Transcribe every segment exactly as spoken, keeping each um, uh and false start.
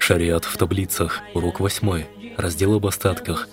Шариат в таблицах. Урок восьмой. Раздел об остатках.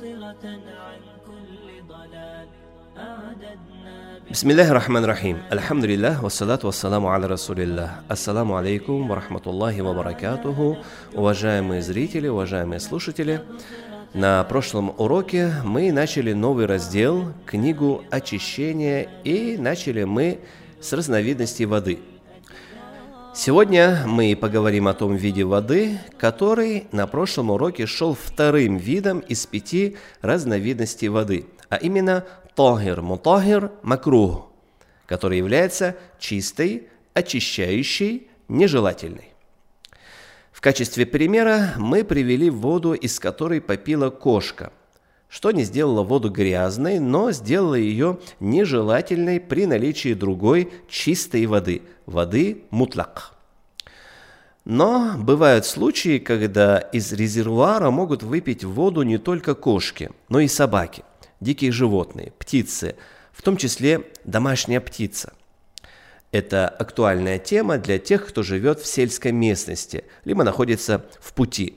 Бисмиллахи рахмани рахим. Альхамдулиллах, вассалату вассаламу аля расулиллах. Ассаламу алейкум ва рахматуллахи ва баракатуху. Уважаемые зрители, уважаемые слушатели, на прошлом уроке мы начали новый раздел, книгу очищения, и начали мы с разновидностей воды. Сегодня мы поговорим о том виде воды, который на прошлом уроке шел вторым видом из пяти разновидностей воды, а именно тахир, мутахир, макрух, который является чистой, очищающей, нежелательной. В качестве примера мы привели воду, из которой попила кошка, что не сделало воду грязной, но сделало ее нежелательной при наличии другой чистой воды, воды мутлак. Но бывают случаи, когда из резервуара могут выпить воду не только кошки, но и собаки, дикие животные, птицы, в том числе домашняя птица. Это актуальная тема для тех, кто живет в сельской местности, либо находится в пути.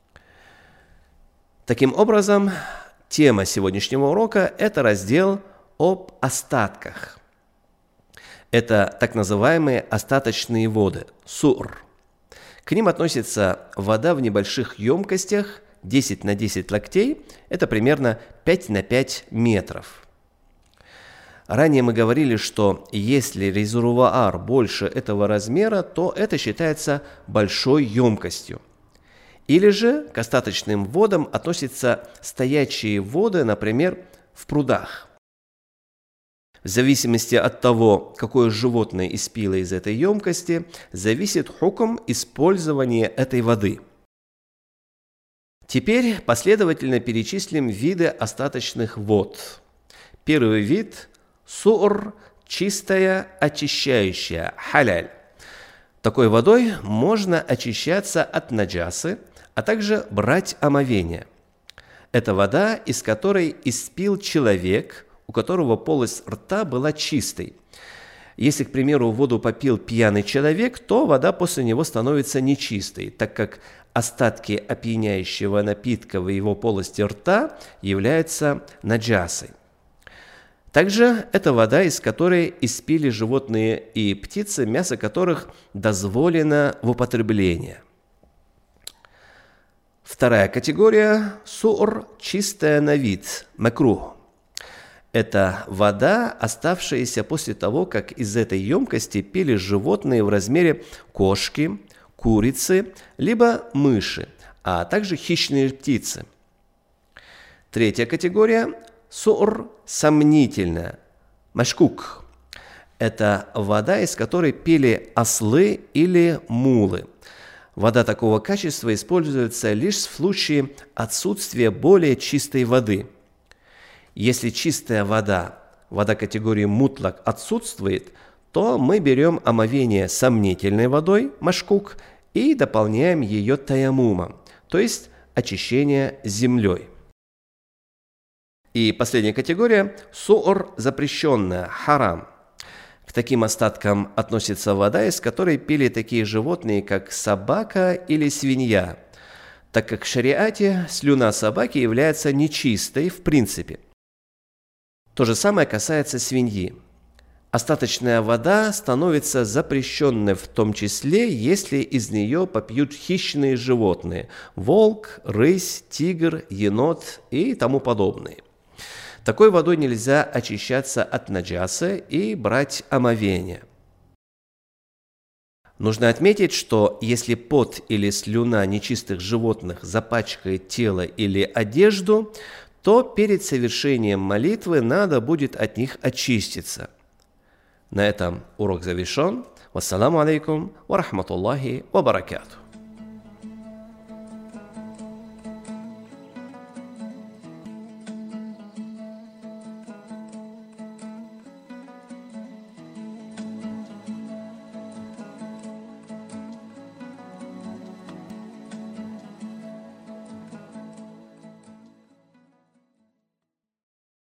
Таким образом, тема сегодняшнего урока – это раздел об остатках. Это так называемые остаточные воды – сур. К ним относится вода в небольших емкостях десять на десять локтей, это примерно пять на пять метров. Ранее мы говорили, что если резервуар больше этого размера, то это считается большой емкостью. Или же к остаточным водам относятся стоячие воды, например, в прудах. В зависимости от того, какое животное испило из этой емкости, зависит хукм использования этой воды. Теперь последовательно перечислим виды остаточных вод. Первый вид – сур, чистая, очищающая, халяль. Такой водой можно очищаться от наджасы, а также брать омовение. Это вода, из которой испил человек, у которого полость рта была чистой. Если, к примеру, воду попил пьяный человек, то вода после него становится нечистой, так как остатки опьяняющего напитка в его полости рта являются наджасой. Также это вода, из которой испили животные и птицы, мясо которых дозволено в употребление. Вторая категория – сур, чистая на вид, макрух. Это вода, оставшаяся после того, как из этой емкости пили животные в размере кошки, курицы, либо мыши, а также хищные птицы. Третья категория – сур, сомнительная, машкук. Это вода, из которой пили ослы или мулы. Вода такого качества используется лишь в случае отсутствия более чистой воды. Если чистая вода, вода категории мутлак, отсутствует, то мы берем омовение сомнительной водой, машкук, и дополняем ее таямумом, то есть очищение землей. И последняя категория – сур, запрещенная, харам. К таким остаткам относится вода, из которой пили такие животные, как собака или свинья, так как в шариате слюна собаки является нечистой в принципе. То же самое касается свиньи. Остаточная вода становится запрещенной в том числе, если из нее попьют хищные животные – волк, рысь, тигр, енот и тому подобные. Такой водой нельзя очищаться от наджасы и брать омовение. Нужно отметить, что если пот или слюна нечистых животных запачкает тело или одежду, то перед совершением молитвы надо будет от них очиститься. На этом урок завершен. Вассаламу алейкум ва рахматуллахи ва баракатух.